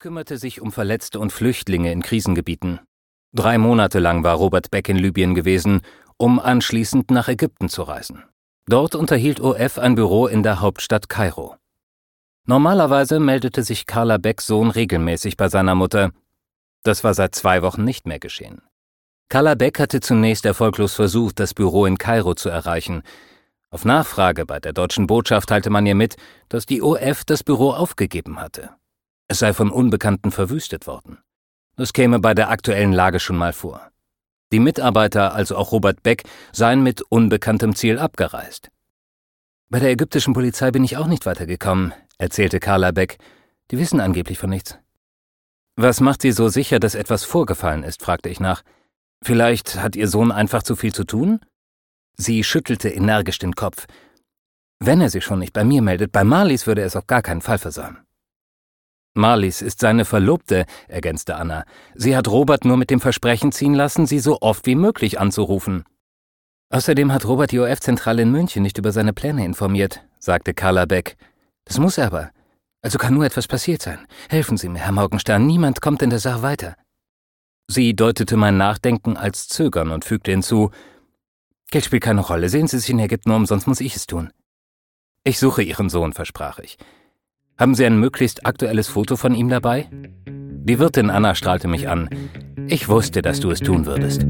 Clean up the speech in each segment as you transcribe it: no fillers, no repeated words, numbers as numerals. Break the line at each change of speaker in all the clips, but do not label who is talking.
kümmerte sich um Verletzte und Flüchtlinge in Krisengebieten. 3 Monate lang war Robert Beck in Libyen gewesen, um anschließend nach Ägypten zu reisen. Dort unterhielt OF ein Büro in der Hauptstadt Kairo. Normalerweise meldete sich Carla Becks Sohn regelmäßig bei seiner Mutter. Das war seit 2 Wochen nicht mehr geschehen. Carla Beck hatte zunächst erfolglos versucht, das Büro in Kairo zu erreichen. Auf Nachfrage bei der deutschen Botschaft teilte man ihr mit, dass die OF das Büro aufgegeben hatte. Es sei von Unbekannten verwüstet worden. Das käme bei der aktuellen Lage schon mal vor. Die Mitarbeiter, also auch Robert Beck, seien mit unbekanntem Ziel abgereist. »Bei der ägyptischen Polizei bin ich auch nicht weitergekommen«, erzählte Carla Beck. »Die wissen angeblich von nichts.« »Was macht Sie so sicher, dass etwas vorgefallen ist?« fragte ich nach. »Vielleicht hat Ihr Sohn einfach zu viel zu tun?« Sie schüttelte energisch den Kopf. »Wenn er sich schon nicht bei mir meldet, bei Marlies würde er es auf gar keinen Fall versäumen.« »Marlies ist seine Verlobte«, ergänzte Anna. »Sie hat Robert nur mit dem Versprechen ziehen lassen, sie so oft wie möglich anzurufen.« »Außerdem hat Robert die OF-Zentrale in München nicht über seine Pläne informiert«, sagte Carla Beck. »Das muss er aber. Also kann nur etwas passiert sein. Helfen Sie mir, Herr Morgenstern, niemand kommt in der Sache weiter.« Sie deutete mein Nachdenken als Zögern und fügte hinzu: »Geld spielt keine Rolle. Sehen Sie sich in Ägypten um, sonst muss ich es tun.« »Ich suche Ihren Sohn«, versprach ich. »Haben Sie ein möglichst aktuelles Foto von ihm dabei?« Die Wirtin Anna strahlte mich an. »Ich wusste, dass du es tun würdest.«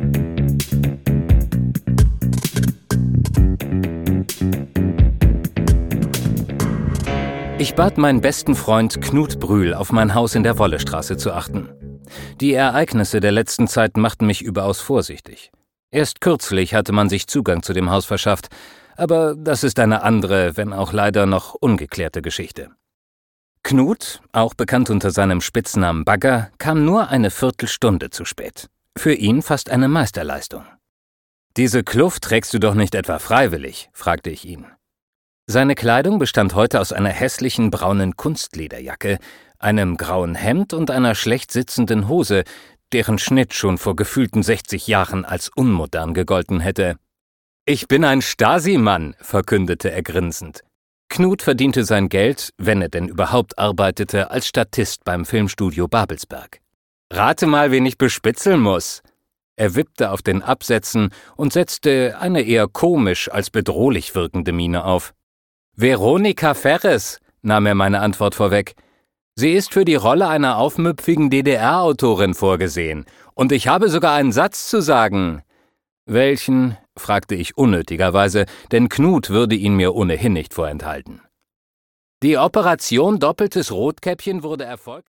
Ich bat meinen besten Freund Knut Brühl, auf mein Haus in der Wollestraße zu achten. Die Ereignisse der letzten Zeit machten mich überaus vorsichtig. Erst kürzlich hatte man sich Zugang zu dem Haus verschafft, aber das ist eine andere, wenn auch leider noch ungeklärte Geschichte. Knut, auch bekannt unter seinem Spitznamen Bagger, kam nur eine Viertelstunde zu spät. Für ihn fast eine Meisterleistung. »Diese Kluft trägst du doch nicht etwa freiwillig?« fragte ich ihn. Seine Kleidung bestand heute aus einer hässlichen braunen Kunstlederjacke, einem grauen Hemd und einer schlecht sitzenden Hose, deren Schnitt schon vor gefühlten 60 Jahren als unmodern gegolten hätte. »Ich bin ein Stasi-Mann«, verkündete er grinsend. Knut verdiente sein Geld, wenn er denn überhaupt arbeitete, als Statist beim Filmstudio Babelsberg. »Rate mal, wen ich bespitzeln muss.« Er wippte auf den Absätzen und setzte eine eher komisch als bedrohlich wirkende Miene auf. »Veronika Ferres«, nahm er meine Antwort vorweg. »Sie ist für die Rolle einer aufmüpfigen DDR-Autorin vorgesehen. Und ich habe sogar einen Satz zu sagen.« »Welchen?« fragte ich unnötigerweise, denn Knut würde ihn mir ohnehin nicht vorenthalten. »Die Operation Doppeltes Rotkäppchen wurde erfolgreich.«